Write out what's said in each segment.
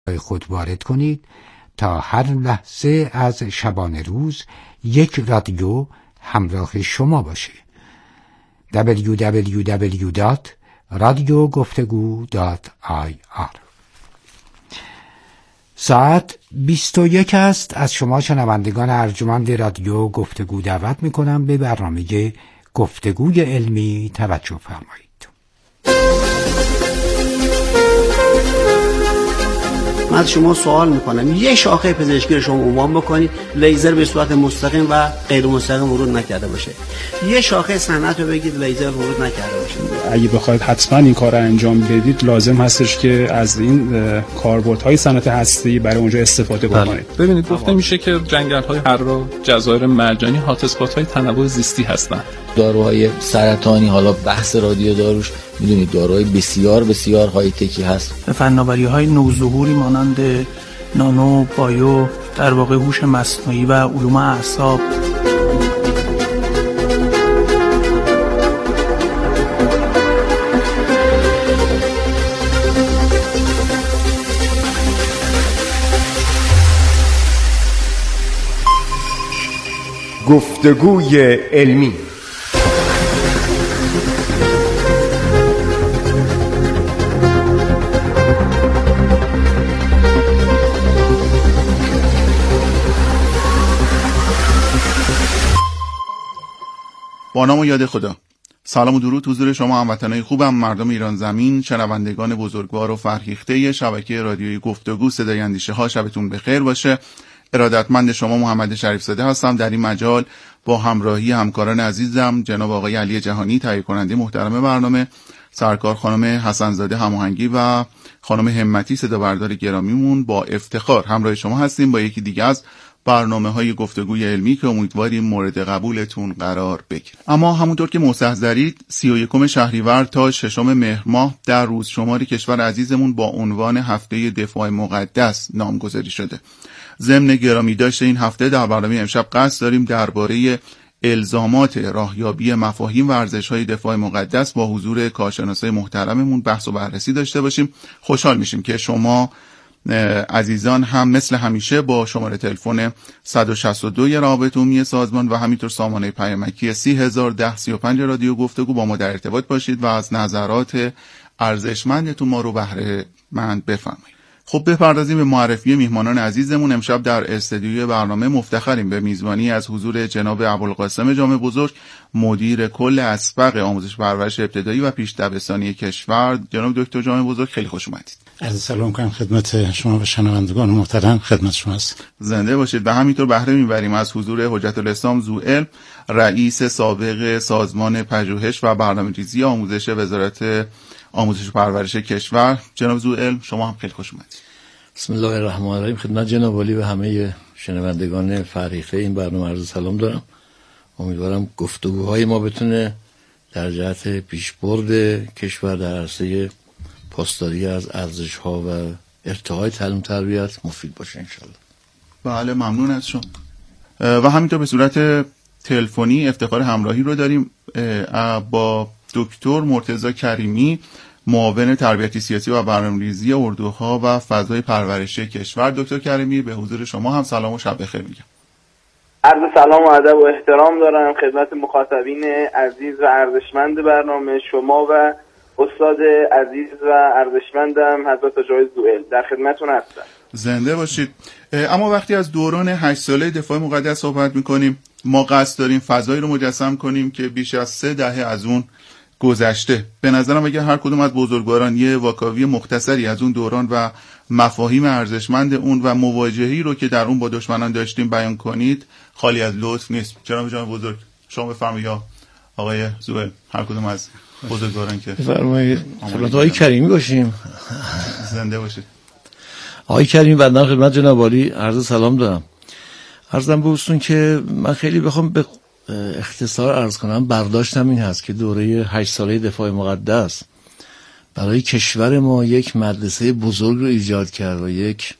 خود وارد کنید تا هر لحظه از شبانه روز یک رادیو همراه شما باشه. www.radioguftego.ir. ساعت 21 است. از شما شنوندگان ارجمند رادیو گفتگو دعوت میکنم به برنامه گفتگوی علمی توجه فرمایید. من از شما سوال میکنم یه شاخه پزشکی رو شما عنوان بکنید لیزر به صورت مستقیم و غیر مستقیم ورود نکرده باشه. یه شاخه صنعت رو بگید لیزر ورود نکرده باشه. اگه بخواید حتما این کار رو انجام بدید لازم هستش که از این کاربردهای صنعت هسته‌ای برای اونجا استفاده بکنید. ببینید گفته میشه که جنگل‌های حرا، جزایر مرجانی هات اسپات‌های تنوع زیستی هستند. داروهای سرطانی، حالا بحث رادیو داروش میدونید داروهای بسیار بسیار های تکی هست. فناوری‌های نوظهوری مانند نانو، بایو، در واقع هوش مصنوعی و علوم اعصاب. گفتگوی علمی. با نام و یاد خدا. سلام و درود حضور شما هموطنان خوبم، مردم ایران زمین، شنوندگان بزرگوار و فرهیخته شبکه رادیویی گفتگو صدای اندیشه ها. شبتون بخیر باشه. ارادتمند شما محمد شریف زاده هستم. در این مجال با همراهی همکاران عزیزم جناب آقای علی جهانی تهیه کننده محترم برنامه، سرکار خانم حسن‌زاده هماهنگی و خانم همتی صدا بردار گرامیمون با افتخار همراه شما هستیم با یکی دیگه از برنامه‌های گفتگوی علمی که امیدواریم مورد قبولتون قرار بگیره. اما همونطور که مستحضرید 31 شهریور تا 6 مهر ماه در روز شماری کشور عزیزمون با عنوان هفته دفاع مقدس نامگذاری شده. ضمن گرامی داشته این هفته در برنامه امشب قصد داریم درباره الزامات راهیابی مفاهیم و ارزش‌های دفاع مقدس با حضور کارشناسای محترممون بحث و بررسی داشته باشیم. خوشحال میشیم که شما عزیزان هم مثل همیشه با شماره تلفن 162 رابط عمومی سازمان و همینطور سامانه پیامکی 301035 رادیو گفتگو با ما در ارتباط باشید و از نظرات ارزشمندتون ما رو بهره مند بفرمایید. خب بپردازیم به معرفی میهمانان عزیزمون. امشب در استودیوی برنامه مفتخریم به میزبانی از حضور جناب ابوالقاسم جامع بزرگ، مدیر کل اسبق آموزش پرورش ابتدایی و پیش دبستانی کشور. جناب دکتر جامع بزرگ خیلی خوش اومدید. عرض سلام کنم خدمت شما و شنوندگان محترم. خدمت شما است. زنده باشید. و همینطور بهره میبریم از حضور حجت الاسلام زوئل، رئیس سابق سازمان پژوهش و برنامه‌ریزی آموزش وزارت آموزش و پرورش کشور. جناب زوئل شما هم خیلی خوش اومدید. بسم الله الرحمن الرحیم. خدمت جناب عالی و همه شنوندگان فرهیخته این برنامه عرض سلام دارم. امیدوارم گفتگوهای ما بتونه در جهت پیشبرد کشور در عرصه پاسداری از ارزش‌ها و ارتقای تعلیم تربیت مفید باشه انشالله. بله ممنون از شما. و همینطور به صورت تلفنی افتخار همراهی رو داریم با دکتر مرتضی کریمی، معاون تربیتی سیاسی و برنامه‌ریزی اردوها و فضای پرورشی کشور. دکتر کریمی به حضور شما هم سلام و شب بخیر میگم. عرض سلام و ادب و احترام دارم خدمت مخاطبین عزیز و ارزشمند برنامه شما و استاد عزیز و ارزشمندم حضرت آقای زوئل. در خدمتتون هستم. زنده باشید. اما وقتی از دوران 8 ساله دفاع مقدس صحبت میکنیم ما قصد داریم فضایی رو مجسم کنیم که بیش از 3 دهه از اون گذشته. به نظرم اگر هر کدوم از بزرگواران یه واکاوی مختصری از اون دوران و مفاهیم ارزشمند اون و مواجهه‌ای رو که در اون با دشمنان داشتیم بیان کنید خالی از لطف نیست. جناب بزرگ شما بفرمایید یا آقای زوئل هر کدوم از بزرگواران که بفرمایید. خدمت آقای کریمی باشیم. زنده باشید. آقای کریمی بعداً خدمت جناب عالی عرض سلام دارم. عرضم به حضورتون که من خیلی بخوام به اختصار عرض کنم برداشتم این هست که دوره 8 ساله دفاع مقدس برای کشور ما یک مدرسه بزرگ رو ایجاد کرد و یک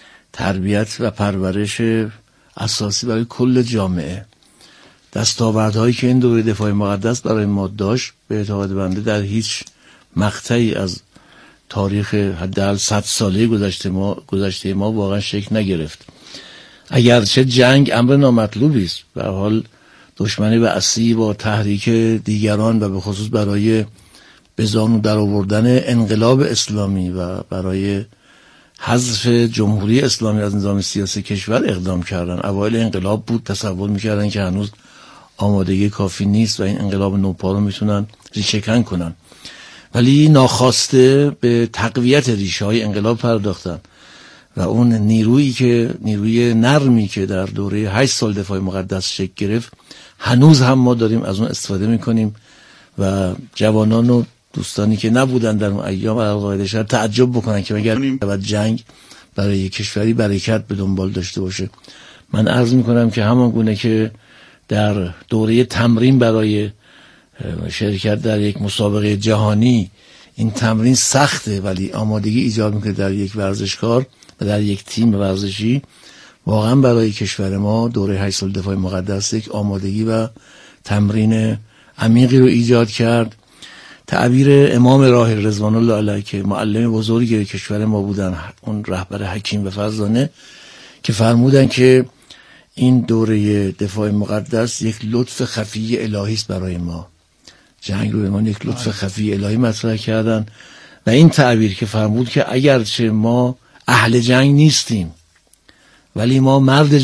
تربیت و پرورش اساسی برای کل جامعه. دستاوردهایی که این دوره دفاع مقدس برای ما داشت به اعتقاد بنده در هیچ مقطعی از تاریخ حداقل 100 ساله گذشته ما واقعا شکل نگرفت. اگرچه جنگ امر نامطلوبی است، به هر حال دشمنی و اصلی با تحریک دیگران و به خصوص برای به زانو در آوردن انقلاب اسلامی و برای حذف جمهوری اسلامی از نظام سیاسی کشور اقدام کردن. اوایل انقلاب بود، تصور میکردن که هنوز آمادگی کافی نیست و این انقلاب نوپا رو میتونن ریشه‌کن کنن، ولی ناخواسته به تقویت ریشه های انقلاب پرداختن و اون نیروی نرمی که در دوره 8 سال دفاع مقدس شکل گرفت، هنوز هم ما داریم از اون استفاده میکنیم و جوانان و دوستانی که نبودن در اون ایام القاعده شاید تعجب بکنن که مگر بعد جنگ برای کشوری برکت به دنبال داشته باشه. من عرض میکنم که همان گونه که در دوره تمرین برای شرکت در یک مسابقه جهانی این تمرین سخته ولی آمادگی ایجاد میکنه در یک ورزشکار و در یک تیم ورزشی، واقعا برای کشور ما دوره 8 سال دفاع مقدس یک آمادگی و تمرین عمیقی رو ایجاد کرد. تعبیر امام راحل رضوان الله علیه که معلم بزرگی کشور ما بودن، اون رهبر حکیم و فرزانه، که فرمودن که این دوره دفاع مقدس یک لطف خفی الهی است برای ما. جنگ رو به ما یک لطف خفی الهی مطرح کردن و این تعبیر که فرمود که اگرچه ما اهل جنگ نیستیم ولی ما مرد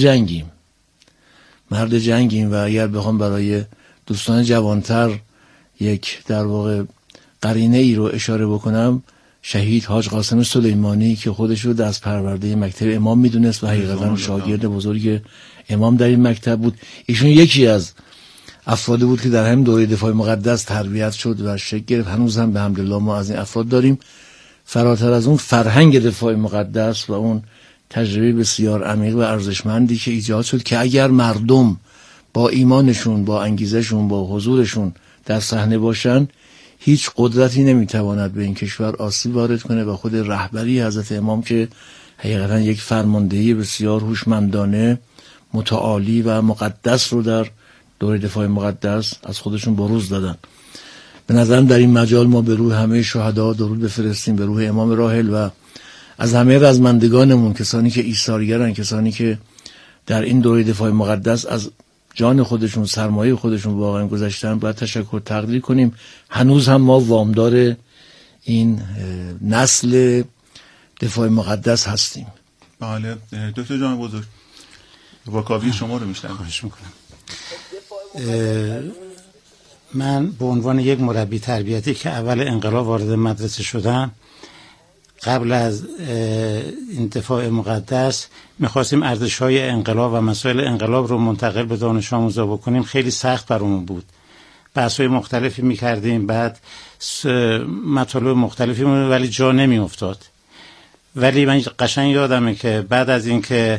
جنگیم و اگر بخوام برای دوستان جوانتر یک در واقع قرینه ای رو اشاره بکنم، شهید حاج قاسم سلیمانی که خودش رو دست پرورده مکتب امام میدونست و حقیقتا شاگرد بزرگ امام در این مکتب بود. ایشون یکی از افرادی بود که در همین دوره دفاع مقدس تربیت شد و شکل گرفت. هنوز هم به حمدالله ما از این افراد داریم. فراتر از اون فرهنگ دفاع مقدس و اون تجربه بسیار عمیق و ارزشمندی که ایجاد شد که اگر مردم با ایمانشون، با انگیزشون، با حضورشون در صحنه باشن، هیچ قدرتی نمیتواند به این کشور آسیب وارد کنه و خود رهبری حضرت امام که حقیقتا یک فرماندهی بسیار هوشمندانه، متعالی و مقدس رو در دوره دفاع مقدس از خودشون بروز دادن. به نظرم در این مجال ما به روح همه شهدا درود بفرستیم، به روح امام راحل و از همه رزمندگانمون، کسانی که ایثارگرن، کسانی که در این دوره دفاع مقدس از جان خودشون، سرمایه خودشون واقعا گذاشتن، باید تشکر تقدیر کنیم. هنوز هم ما وامدار این نسل دفاع مقدس هستیم. بله دکتر جان بزرگ، واکاوی شما رو میشنم. خواهش میکنم. من به عنوان یک مربی تربیتی که اول انقلاب وارد مدرسه شدم، قبل از این دفاع مقدس میخواستیم ارزش‌های انقلاب و مسائل انقلاب رو منتقل به دانش آموزا بکنیم. خیلی سخت برامون بود. بحث‌های مختلفی میکردیم، بعد مطالب مختلفی بود ولی جا نمیافتاد. ولی من قشنگ یادمه که بعد از اینکه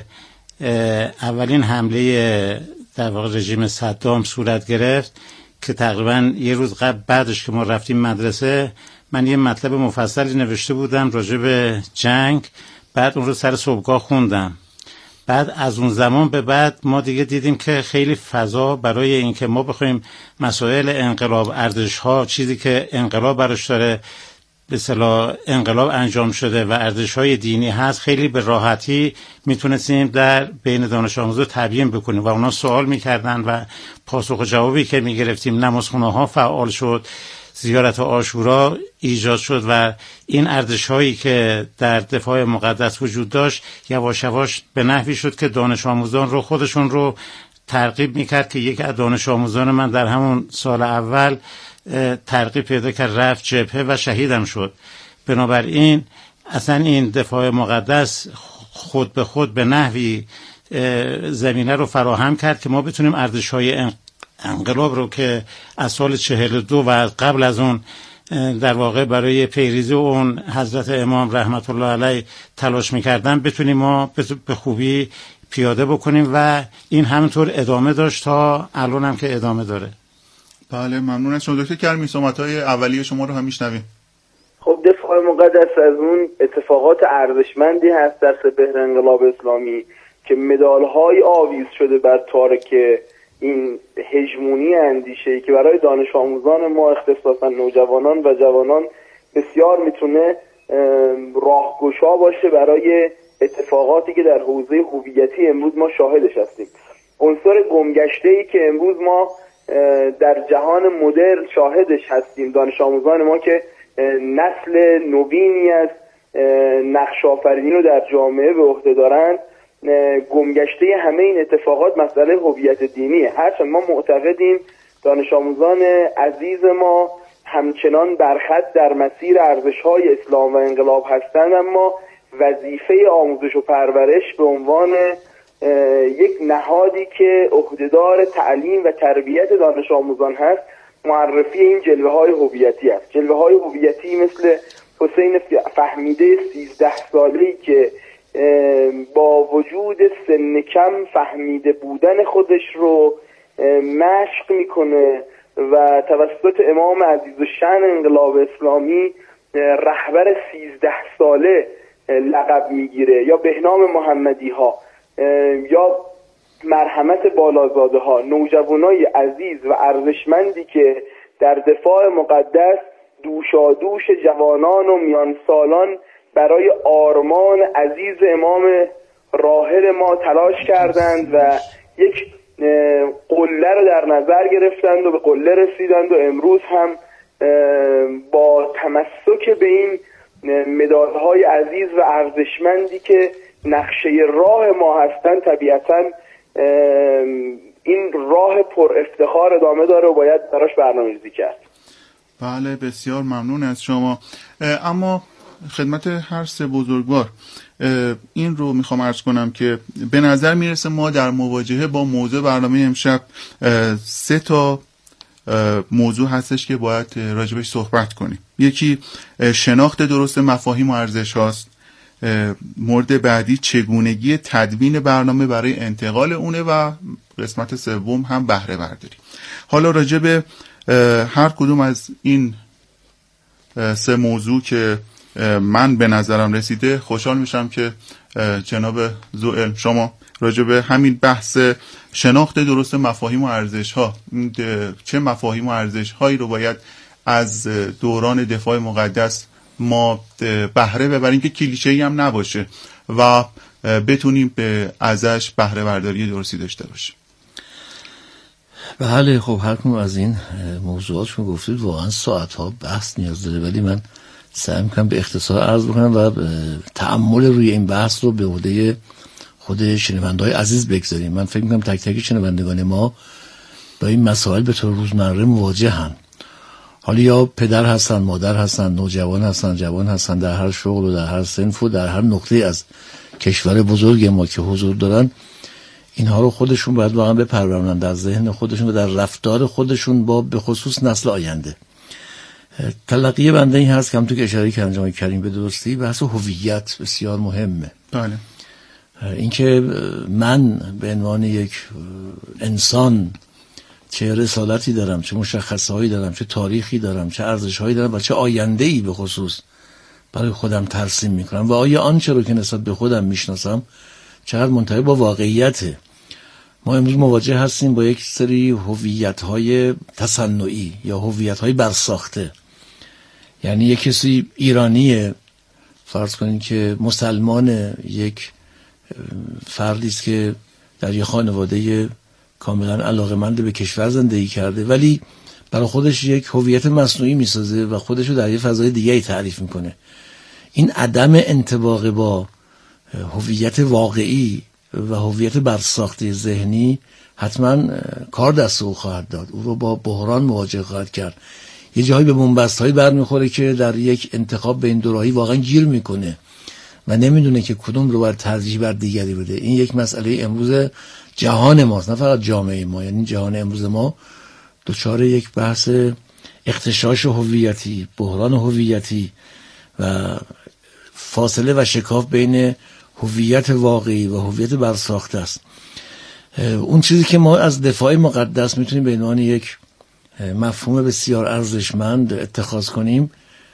اولین حمله در واقع رژیم صدام صورت گرفت، که تقریبا یه روز قبل بعدش که ما رفتیم مدرسه، من یه مطلب مفصلی نوشته بودم راجع به جنگ. بعد اون رو سر صبحگاه خوندم. بعد از اون زمان به بعد ما دیگه دیدیم که خیلی فضا برای این که ما بخوایم مسائل انقلاب، ارزش‌ها، چیزی که انقلاب براش داره به اصطلاح انقلاب انجام شده و ارزش‌های دینی هست، خیلی به راحتی میتونستیم در بین دانش آموزا تبیین بکنیم و اونا سوال میکردن و پاسخ و جوابی که میگرفتیم، نمازخونه‌ها فعال شد، زیارت عاشورا ایجاد شد و این ارزش‌هایی که در دفاع مقدس وجود داشت یواش یواش به نحوی شد که دانش آموزان رو خودشون رو ترغیب میکرد که یکی از دانش آموزان من در همون سال اول ترغیب پیدا کرد، رفت جبهه و شهیدم شد. بنابراین اصلا این دفاع مقدس خود به خود به نحوی زمینه رو فراهم کرد که ما بتونیم ارزش‌های انقلاب رو که از سال 42 و قبل از اون در واقع برای پیروزی اون حضرت امام رحمت الله علیه تلاش میکردن، بتونیم ما به خوبی پیاده بکنیم و این همینطور ادامه داشت تا الان هم که ادامه داره. بله ممنون از شما دکتر کرمی، صحبت‌های اولیه شما رو هم میشنویم. خب دفاع مقدس از اون اتفاقات ارزشمندی هست در سپهر انقلاب اسلامی که مدال‌های آویز شده بر تارک این هژمونی اندیشه‌ای که برای دانش آموزان ما اختصاصا نوجوانان و جوانان بسیار میتونه راهگشا باشه برای اتفاقاتی که در حوزه هویتی امروز ما شاهدش هستیم. عنصر گمگشته‌ای که امروز ما در جهان مدرن شاهدش هستیم، دانش آموزان ما که نسل نوینی از نقش آفرینی رو در جامعه به عهده دارند، گمگشته همه این اتفاقات مسئله هویت دینیه. هرچند ما معتقدیم دانش آموزان عزیز ما همچنان برخط در مسیر ارزش‌های اسلام و انقلاب هستند، اما وظیفه آموزش و پرورش به عنوان یک نهادی که عهدهدار تعلیم و تربیت دانش آموزان هست معرفی این جلوه‌های هویتی است. جلوه‌های هویتی مثل حسین فهمیده 13 ساله‌ای که با وجود سن کم فهمیده بودن خودش رو مشق میکنه و توسط امام عزیز الشأن انقلاب اسلامی رهبر 13 ساله لقب میگیره، یا بهنام محمدی ها یا مرحمت بالازاده ها، نوجوانای عزیز و ارزشمندی که در دفاع مقدس دوشادوش جوانان و میان سالان برای آرمان عزیز امام راحل ما تلاش کردند و یک قله رو در نظر گرفتند و به قله رسیدند و امروز هم با تمسک به این مدادهای عزیز و ارزشمندی که نقشه راه ما هستند، طبیعتاً این راه پر افتخار ادامه داره و باید براش برنامه‌ریزی کرد. بله، بسیار ممنون از شما. اما خدمت هر سه بزرگوار این رو میخوام عرض کنم که به نظر میرسه ما در مواجهه با موضوع برنامه امشب 3 تا موضوع هستش که باید راجبش صحبت کنیم. یکی شناخت درست مفاهیم و ارزش هاست، مورد بعدی چگونگی تدوین برنامه برای انتقال اونه و قسمت سوم هم بهره برداری. حالا راجب هر کدوم از این 3 موضوع که من به نظرم رسیده خوشحال میشم که جناب زوئل شما راجع به همین بحث شناخت درست مفاهیم و ارزش ها، چه مفاهیم و ارزش هایی رو باید از دوران دفاع مقدس ما بهره ببریم که کلیشه‌ای هم نباشه و بتونیم ازش بهره برداری درستی داشته باشیم. بله، خب هر کدوم از این موضوعات شما گفتید واقعا ساعت‌ها بحث نیاز داره، ولی من سعی می‌کنم به اختصار عرض بکنم و تأمل روی این بحث رو به عهده خود شنونده‌های عزیز بگذاریم. من فکر می‌کنم تک تک شنوندگان ما با این مسائل به طور روزمره مواجهن. حالا یا پدر هستن، مادر هستن، نوجوان هستن، جوان هستن، در هر شغل و در هر صنف و در هر نقطه از کشور بزرگ ما که حضور دارن، اینها رو خودشون باید واقعا بپرورونن در ذهن خودشون و در رفتار خودشون با به خصوص نسل آینده. تلقی بنده این هست که همونطور که اشاره کردن جناب کریم به درستی، بحث هویت بسیار مهمه. بله. اینکه من به عنوان یک انسان چه رسالتی دارم، چه مشخصه‌هایی دارم، چه تاریخی دارم، چه ارزش‌هایی دارم و چه آینده‌ای به خصوص برای خودم ترسیم می‌کنم و آیا آنچه رو که نسبت به خودم میشناسم چقدر منطبق با واقعیته. ما امروز مواجه هستیم با یک سری هویت‌های تصنعی یا هویت‌های برساخته. یعنی یک کسی ایرانیه، فرض کنید که مسلمان، یک فردی است که در یک خانواده کاملا علاقه‌مند به کشور زندگی کرده، ولی برای خودش یک هویت مصنوعی میسازه و خودش رو در یک فضای دیگه‌ای تعریف میکنه. این عدم انطباق با هویت واقعی و هویت برساخته ذهنی حتما کار دست او خواهد داد، او رو با بحران مواجه خواهد کرد. یه جایی به بن‌بست‌هایی برمیخوره که در یک انتخاب بین دو راهی واقعا گیر میکنه و نمیدونه که کدوم رو باید ترجیح بر دیگری بده. این یک مسئله امروز جهان ماست، نه فقط جامعه ما، یعنی جهان امروز ما دچار یک بحث اغتشاش هویتی، بحران هویتی و فاصله و شکاف بین هویت واقعی و هویت برساخته است. اون چیزی که ما از دفاع مقدس میتونیم به عنوان یک مفهوم بسیار ارزشمند اتخاذ کنیم،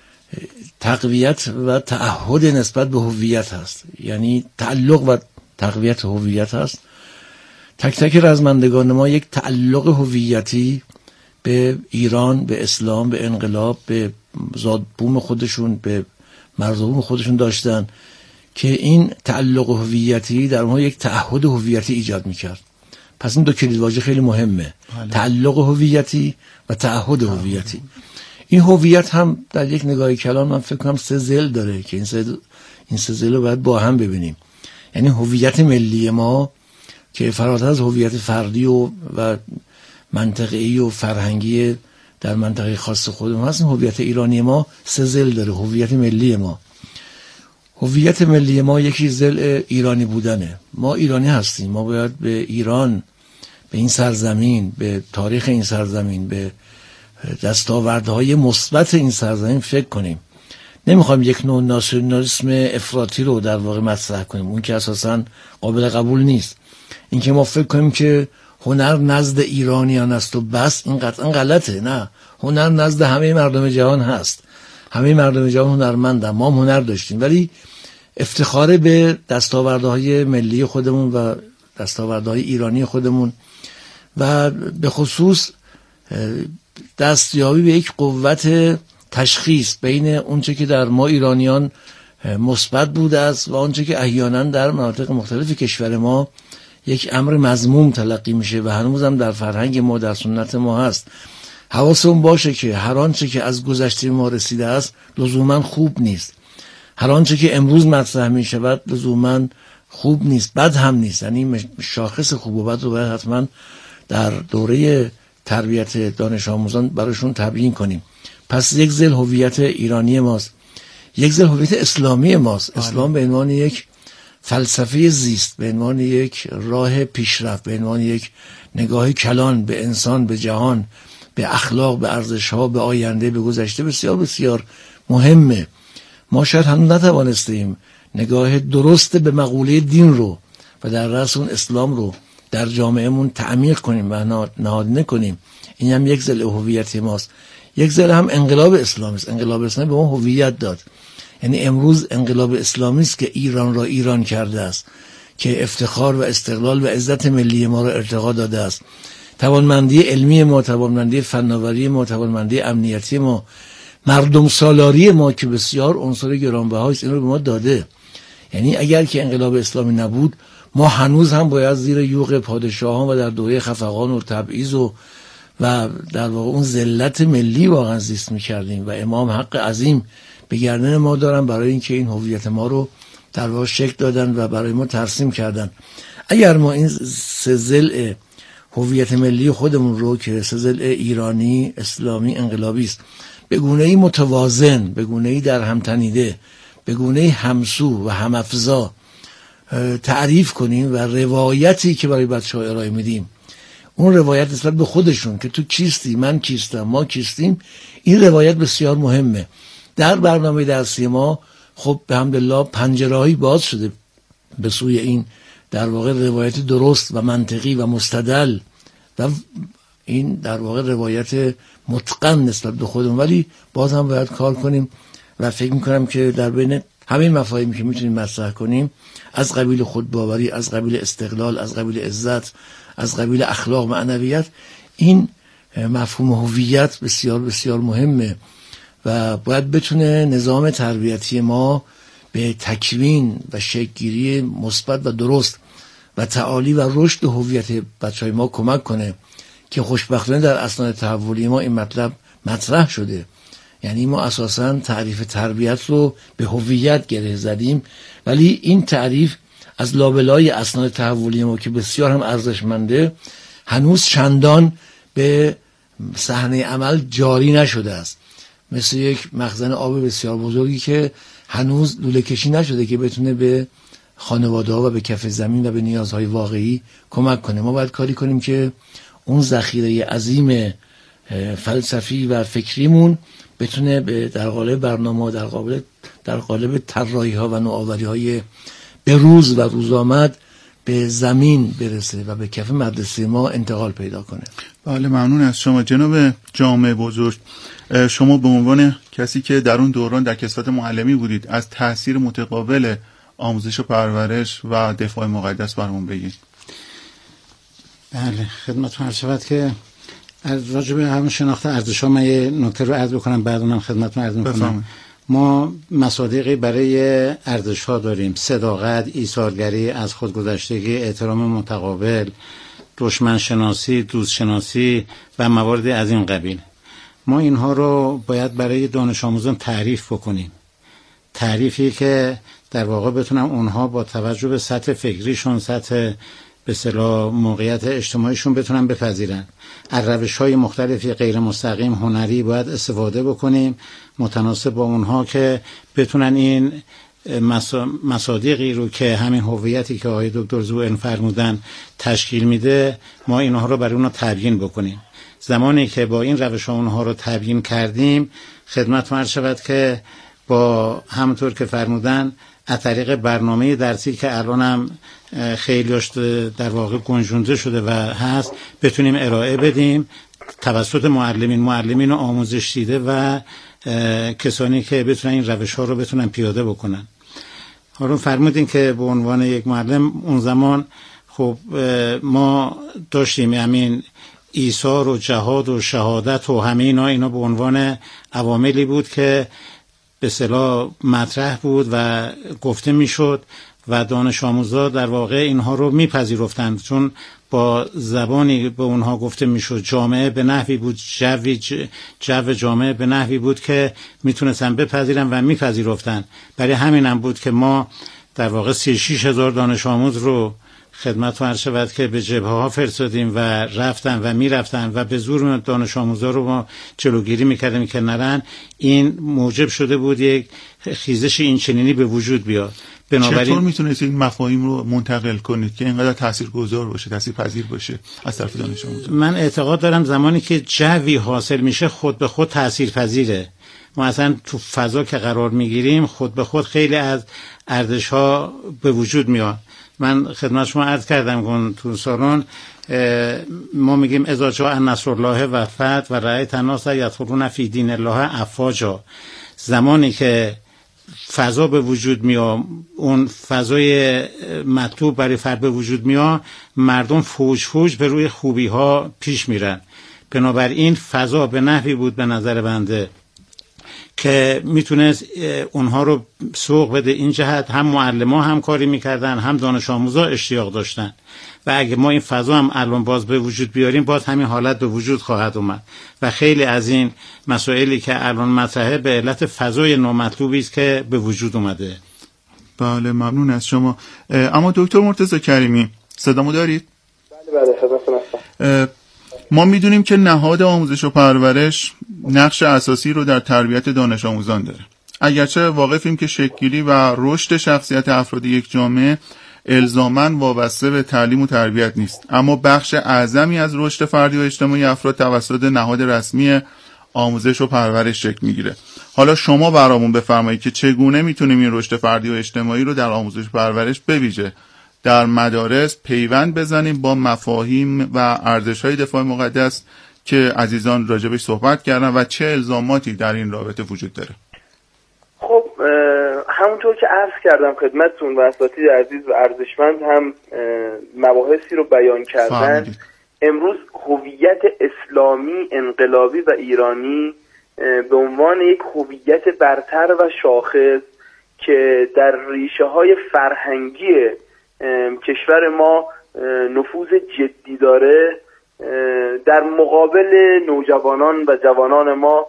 تقویت و تعهد نسبت به هویت هست، یعنی تعلق و تقویت هویت هست. تک تک رزمندگان ما یک تعلق هویتی به ایران، به اسلام، به انقلاب، به زاد بوم خودشون، به مردم خودشون داشتن که این تعلق هویتی در ما یک تعهد هویتی ایجاد میکرد. پس این دو کلیدواژه خیلی مهمه، تعلق هویتی و تعهد هویتی. این هویت هم در یک نگاه کلان من فکر کنم 3 ضلع داره که این 3 ضلع رو باید با هم ببینیم. یعنی هویت ملی ما که فراتر از هویت فردی و منطقه‌ای و فرهنگی در منطقه خاص خودمون هست، هویت ایرانی ما 3 ضلع داره. هویت ملی ما یکی ضلع ایرانی بودنه. ما ایرانی هستیم، ما باید به ایران، به این سرزمین، به تاریخ این سرزمین، به دستاوردهای مثبت این سرزمین فکر کنیم. نمیخوایم یک نوع ناسیونالیسم افراطی رو در واقع مطرح کنیم، اون که اساساً قابل قبول نیست. این که ما فکر کنیم که هنر نزد ایرانیان است و بس، این قطعا غلطه. نه، هنر نزد همه مردم جهان هست، همه مردم جهان هنرمندن، ما هم هنر داشتیم، ولی افتخار به دستاوردهای ملی خودمون و دستاوردهای ایرانی خودمون و به خصوص دستیابی به یک قوت تشخیص بین اونچه که در ما ایرانیان مثبت بوده است و اونچه که احیانا در مناطق مختلف کشور ما یک امر مذموم تلقی میشه و هنوز هم در فرهنگ ما، در سنت ما هست. حواسمون باشه که هر آنچه که از گذشته ما رسیده است لزوما خوب نیست، هر آنچه که امروز مطرح میشود لزوما خوب نیست، بد هم نیست. یعنی شاخص خوب و بد رو باید حتما در دوره تربیت دانش آموزان براشون تبیین کنیم. پس یک ضلع هویت ایرانی ماست، یک ضلع هویت اسلامی ماست. اسلام به عنوان یک فلسفه زیست، به عنوان یک راه پیشرفت، به عنوان یک نگاه کلان به انسان، به جهان، به اخلاق، به ارزش‌ها، به آینده، به گذشته بسیار بسیار مهمه. ما شاید هنوز نتوانستیم نگاه درست به مقوله دین رو و در رأس اون اسلام رو در جامعهمون تعمیق کنیم و نهادینه کنیم. این هم یک ضلع هویت ماست. یک ضلع هم انقلاب اسلامی است. انقلاب اسلامی به ما هویت داد. یعنی امروز انقلاب اسلامی است که ایران را ایران کرده است، که افتخار و استقلال و عزت ملی ما را ارتقا داده است. توانمندی علمی ما، توانمندی فناوری ما، توانمندی امنیتی ما، مردم سالاری ما که بسیار عنصر گرانبهایی است، این رو به ما داده. یعنی اگر که انقلاب اسلامی نبود، ما هنوز هم باید زیر یوغ پادشاهان و در دوره خفقان و تبعیض و در واقع اون ذلت ملی واقعا زیست می‌کردیم و امام حق عظیم به گردن ما دارن برای اینکه این هویت ما رو در واقع شکل دادن و برای ما ترسیم کردن. اگر ما این 3 ضلع هویت ملی خودمون رو که 3 ضلع ایرانی، اسلامی، انقلابی است، به گونه‌ای متوازن، به گونه‌ای در هم تنیده، به گونه‌ای همسو و هم‌افزا تعریف کنیم و روایتی که برای بچه‌ها ارائه میدیم، اون روایت نسبت به خودشون که تو کیستی، من کیستم، ما کیستیم، این روایت بسیار مهمه. در برنامه درسی ما خب به حمدالله پنجره‌هایی باز شده به سوی این در واقع روایت درست و منطقی و مستدل و این در واقع روایت متقن نسبت به خودمون، ولی باز هم باید کار کنیم و فکر میکنم که در بین همین مفاهیمی که میتونیم مطرح کنیم، از قبیل خودباوری، از قبیل استقلال، از قبیل عزت، از قبیل اخلاق معنویت، این مفهوم هویت بسیار بسیار مهمه و باید بتونه نظام تربیتی ما به تکوین و شکل‌گیری مثبت و درست و تعالی و رشد هویت بچهای ما کمک کنه که خوشبختانه در اسناد تحولی ما این مطلب مطرح شده. یعنی ما اساساً تعریف تربیت رو به هویت گره زدیم، ولی این تعریف از لابلای اسناد تحولی ما که بسیار هم ارزشمنده هنوز چندان به صحنه عمل جاری نشده است. مثل یک مخزن آب بسیار بزرگی که هنوز لوله کشی نشده که بتونه به خانواده‌ها و به کف زمین و به نیازهای واقعی کمک کنه. ما باید کاری کنیم که اون ذخیره عظیم فلسفی و فکریمون بتونه در قالب برنامه، در قالب طراحی‌ها و نوآوری‌های به روز و روزآمد به زمین برسه و به کف مدرسه ما انتقال پیدا کنه. بله، ممنون از شما جناب جامع بزرگ. شما به عنوان کسی که در اون دوران در کسوت معلمی بودید، از تأثیر متقابل آموزش و پرورش و دفاع مقدس برامون بگید. بله، خدمتتون عرض شود که راجع به همون شناخت ارزش‌ها من یه نکته رو عرض بکنم، بعد اونم خدمتتون عرض می‌کنم. ما مصادیقی برای ارزش‌ها داریم: صداقت، ایثارگری، از خودگذشتگی، احترام متقابل، دشمن شناسی، دوست شناسی و مواردی از این قبیل. ما اینها رو باید برای دانش آموزان تعریف بکنیم، تعریفی که در واقع بتونن اونها با توجه به سطح فکریشون، سطح به اصطلاح موقعیت اجتماعیشون بتونن بپذیرن. از روش‌های مختلفی غیر مستقیم هنری باید استفاده بکنیم متناسب با اونها که بتونن این مصادیقی رو که همین هویتی که آقای دکتر زوئل فرمودن تشکیل میده، ما اینها رو برای اونها تبیین بکنیم. زمانی که با این روش اونها رو تبیین کردیم، خدمت عرض شود که با همونطور که فرمودن از طریق برنامه درسی که الان هم خیلیش در واقع گنجونده شده و هست، بتونیم ارائه بدیم توسط معلمین آموزش دیده و کسانی که بتونن این روش ها رو بتونن پیاده بکنن. حالا فرمودین که به عنوان یک معلم اون زمان خب ما داشتیم همین ایثار و جهاد و شهادت و همه اینا به عنوان عواملی بود که به اصطلاح مطرح بود و گفته میشد و دانش آموزا در واقع اینها رو میپذیرفتند، چون با زبانی به اونها گفته میشد. جامعه به نحوی بود، جو جامعه به نحوی بود که میتونستن بپذیرن و میپذیرفتن. برای همین هم بود که ما در واقع 36,000 دانش آموز رو خدمت عرض شود که به جبهه ها فرستادیم و رفتن و میرفتن و به زور دانش آموزا رو ما جلوگیری میکردیم که نرن. این موجب شده بود یک خیزش اینچنینی به وجود بیاد. چطور میتونید این مفاهیم رو منتقل کنید که اینقدر تاثیرگذار باشه، تاثیرپذیر باشه از طرف دانش آموزان؟ من اعتقاد دارم زمانی که جوی حاصل میشه خود به خود تاثیرپذیره. ما اصلا تو فضا که قرار میگیریم خود به خود خیلی از ارزش ها به وجود میاد. من خدمت شما عرض کردم که تو سالن ما میگیم اذا جاء نصر الله و فتح و رأیت الناس یدخلون فی دین الله افواجا. زمانی که فضا به وجود میاد، اون فضای مطلوب برای فرد به وجود میاد، مردم فوج به روی خوبی ها پیش میرن. بنابراین فضا به نحوی بود به نظر بنده که میتونست اونها رو سوق بده. این جهت هم معلم‌ها هم کاری میکردن، هم دانش آموزا اشتیاق داشتن و اگه ما این فضا هم الان باز به وجود بیاریم، باز همین حالت به وجود خواهد اومد و خیلی از این مسائلی که الان مطرحه به علت فضای نامطلوبی است که به وجود اومده. بله، ممنون از شما. اما دکتر مرتضی کریمی، صدامو دارید؟ بله خدمتتون هستم. ما میدونیم که نهاد آموزش و پرورش نقش اساسی رو در تربیت دانش آموزان داره. اگرچه واقفیم که شکل‌گیری و رشد شخصیت افراد یک جامعه الزاماً وابسته به تعلیم و تربیت نیست، اما بخش اعظمی از رشد فردی و اجتماعی افراد توسط نهاد رسمی آموزش و پرورش شکل میگیره. حالا شما برامون بفرمایید که چگونه میتونیم این رشد فردی و اجتماعی رو در آموزش و پرورش بویژه در مدارس پیوند بزنیم با مفاهیم و ارزش‌های دفاع مقدس که عزیزان راجبش صحبت کردن و چه الزاماتی در این رابطه وجود داره؟ خب همونطور که عرض کردم خدمتتون و اساتید عزیز و ارزشمند هم مباحثی رو بیان کردن، امروز هویت اسلامی، انقلابی و ایرانی به عنوان یک هویت برتر و شاخص که در ریشه های فرهنگی کشور ما نفوذ جدی داره، در مقابل نوجوانان و جوانان ما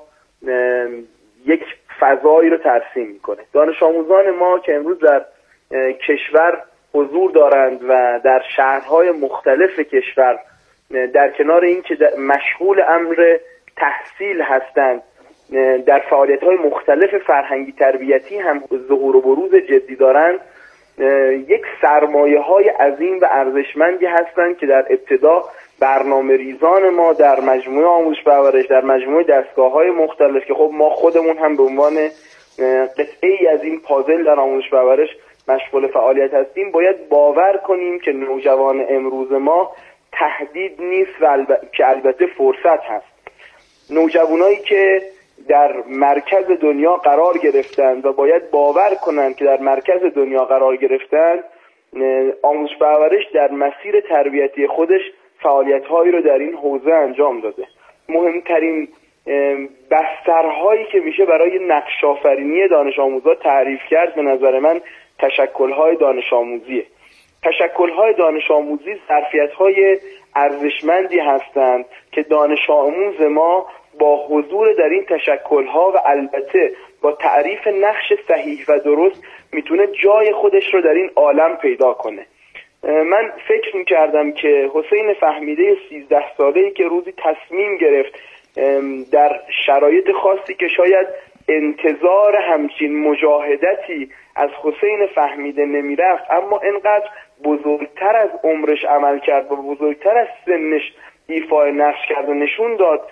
یک فضایی رو ترسیم میکنه. دانش آموزان ما که امروز در کشور حضور دارند و در شهرهای مختلف کشور در کنار این که مشغول امر تحصیل هستند، در فعالیت‌های مختلف فرهنگی تربیتی هم ظهور و بروز جدی دارند، یک سرمایه‌های عظیم و ارزشمندی هستند که در ابتدا برنامه ریزان ما در مجموعه آموزش پرورش، در مجموعه دستگاه‌های مختلف که خب ما خودمون هم به عنوان قطعه‌ای از این پازل در آموزش پرورش مشغول فعالیت هستیم، باید باور کنیم که نوجوان امروز ما تهدید نیست و که البته فرصت هست. نوجوانایی که در مرکز دنیا قرار گرفتند و باید باور کنند که در مرکز دنیا قرار گرفتند، آموزش پرورش در مسیر تربیتی خودش فعالیت‌هایی رو در این حوزه انجام داده. مهمترین بسترهایی که میشه برای نقش آفرینی دانش آموزا تعریف کرد به نظر من تشکل‌های دانش آموزیه. تشکل‌های دانش آموزی ظرفیت‌های ارزشمندی هستند که دانش آموز ما با حضور در این تشکل‌ها و البته با تعریف نقش صحیح و درست میتونه جای خودش رو در این عالم پیدا کنه. من فکر می‌کردم که حسین فهمیده 13 ساله‌ای که روزی تصمیم گرفت در شرایط خاصی که شاید انتظار همچین مجاهدتی از حسین فهمیده نمیرفت، اما انقدر بزرگتر از عمرش عمل کرد و بزرگتر از سنش ایفای نقش کرد و نشون داد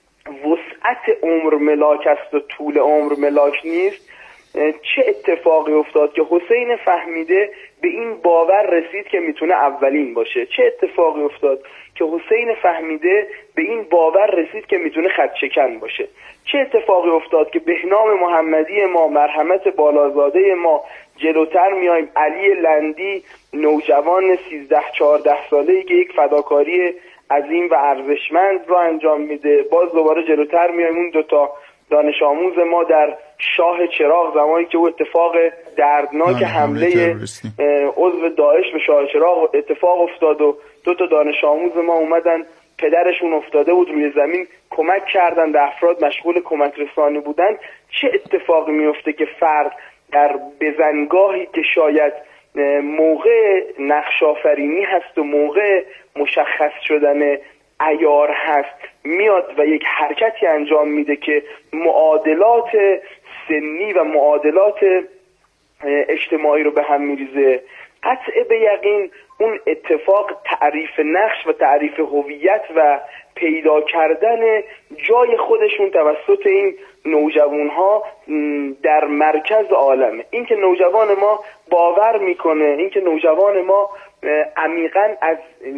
وسعت عمر ملاک است و طول عمر ملاک نیست. چه اتفاقی افتاد که حسین فهمیده به این باور رسید که میتونه اولین باشه؟ چه اتفاقی افتاد که حسین فهمیده به این باور رسید که میتونه خط‌شکن باشه؟ چه اتفاقی افتاد که بهنام محمدی ما، مرحمت بالازاده ما جلوتر میایم، علی لندی نوجوان 13-14 ساله‌ای که یک فداکاری عظیم و ارزشمند رو انجام میده، باز دوباره جلوتر میایم اون دوتا دانش آموز ما در شاه چراغ، زمانی که او اتفاق دردناک حمله عضو داعش به شاه چراغ اتفاق افتاد و دو تا دانش آموز ما اومدن، پدرشون افتاده بود روی زمین، کمک کردن به افراد مشغول کمک رسانی بودن. چه اتفاقی میفته که فرد در بزنگاهی که شاید موقع نقش آفرینی هست و موقع مشخص شدن عیار هست میاد و یک حرکتی انجام میده که معادلات سنی و معادلات اجتماعی رو به هم میریزه؟ قطع به یقین اون اتفاق تعریف نقش و تعریف هویت و پیدا کردن جای خودشون توسط این نوجوانها در مرکز عالمه. این که نوجوان ما باور میکنه، این که نوجوان ما عمیقاً از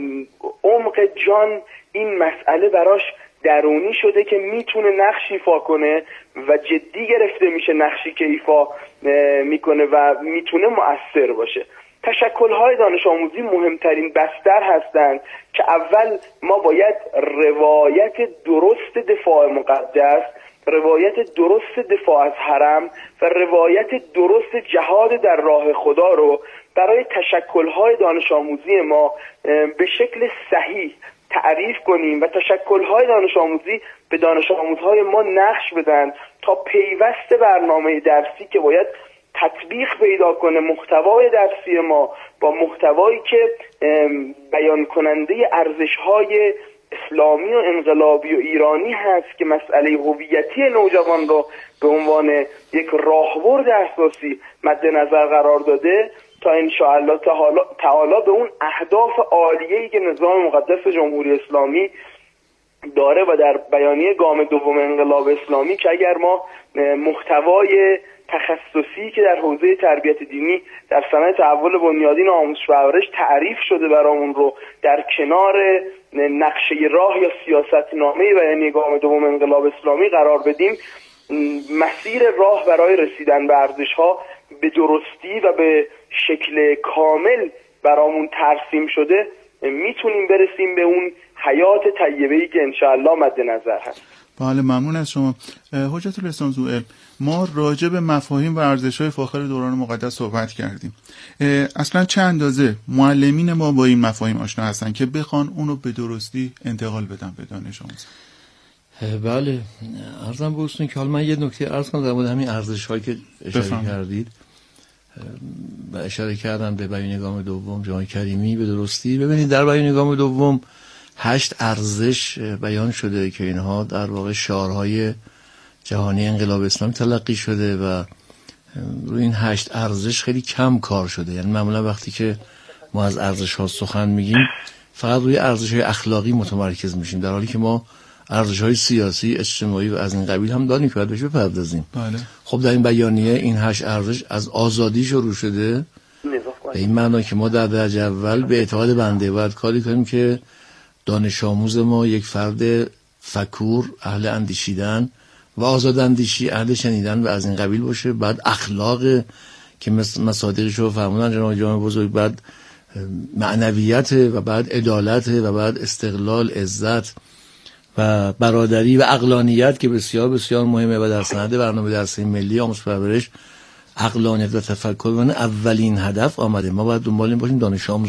عمق جان این مسئله براش درونی شده که میتونه نقش ایفا کنه و جدی گرفته میشه نقشی که ایفا میکنه و میتونه مؤثر باشه. تشکل‌های دانش آموزی مهمترین بستر هستند که اول ما باید روایت درست دفاع مقدس، روایت درست دفاع از حرم و روایت درست جهاد در راه خدا رو برای تشکل‌های دانش آموزی ما به شکل صحیح تعریف کنیم و تشکل‌های دانش آموزی به دانش آموزهای ما نقش بدن تا پیوست برنامه درسی که باید تطبیق پیدا کنه محتوای درسی ما با محتوایی که بیان کننده ارزش‌های اسلامی و انقلابی و ایرانی هست که مسئله هویتی نوجوان رو به عنوان یک راهبرد اساسی مد نظر قرار داده تا انشاءالله تعالی به اون اهداف عالیه‌ای که نظام مقدس جمهوری اسلامی داره و در بیانیه گام دوم انقلاب اسلامی که اگر ما محتوای تخصصی که در حوزه تربیت دینی در سنه تحول بنیادین آموزش و پرورش تعریف شده برامون رو در کنار نقشه راه یا سیاستنامه بیانیه گام دوم انقلاب اسلامی قرار بدیم، مسیر راه برای رسیدن به ارزش‌ها به درستی و به شکل کامل برامون ترسیم شده، میتونیم برسیم به اون حیات طیبه‌ای که انشاءالله مد نظر هست. بله، ممنون از شما. حجت الاسلام زوئل، ما راجع به مفاهیم و ارزش‌های فاخر دوران مقدس صحبت کردیم. اصلا چه اندازه معلمین ما با این مفاهیم آشنا هستن که بخوان اونو به درستی انتقال بدن به دانش آموز؟ بله، عرضم به حضورتون که حالا من یه نکته عرض کنم در مورد همین ارزش‌هایی که اشاره کردید و اشاره کردم به بیانیه گام دوم جمهوری کریمی به درستی. ببینید در بیانیه گام دوم 8 ارزش بیان شده که اینها در واقع شعارهای جهانی انقلاب اسلامی تلقی شده و روی این 8 ارزش خیلی کم کار شده. یعنی معمولا وقتی که ما از ارزش‌ها سخن میگیم فقط روی ارزش‌های اخلاقی متمرکز میشیم، در حالی که ما ارزش‌های سیاسی، اجتماعی و از این قبیل هم داریم که باید بهش بپردازیم. بله. خب در این بیانیه این 8 ارزش از آزادی شروع شده به این معنا که ما در درجه اول به اعتقاد بنده باید کاری کنیم که دانش آموز ما یک فرد فکور، اهل اندیشیدن و آزاد اندیشی، اهل شنیدن و از این قبیل باشه. بعد اخلاق که مصادیقش رو فرمودن جناب جامع بزرگ، بعد معنویت و بعد عدالت و بعد استقلال، عزت و برادری و عقلانیت که بسیار بسیار مهمه و در سند برنامه درسی ملی آموزش پرورش عقلانیت و تفکر اولین هدف آمده. ما باید دنبال این باشیم دانش آموز